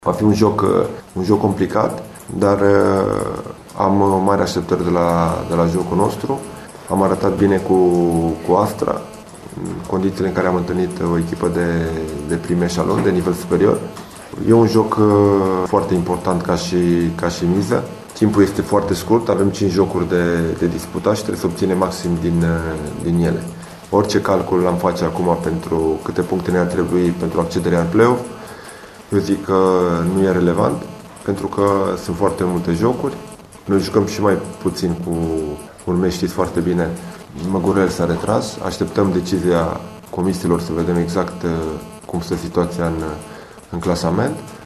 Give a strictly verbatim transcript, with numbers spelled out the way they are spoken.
Va fi un joc, un joc complicat, dar am mari așteptări de la, de la jocul nostru. Am arătat bine cu, cu Astra, în condițiile în care am întâlnit o echipă de, de prim eșalon, de nivel superior. E un joc foarte important ca și, ca și miză. Timpul este foarte scurt, avem cinci jocuri de, de disputat și trebuie să obținem maxim din, din ele. Orice calcul l-am face acum pentru câte puncte ne-ar trebui pentru accederea în play-off, eu zic că nu e relevant, pentru că sunt foarte multe jocuri. Noi jucăm și mai puțin cu un meci, știți foarte bine, Măgurel s-a retras, așteptăm decizia comisiilor să vedem exact cum stă situația în, în clasament.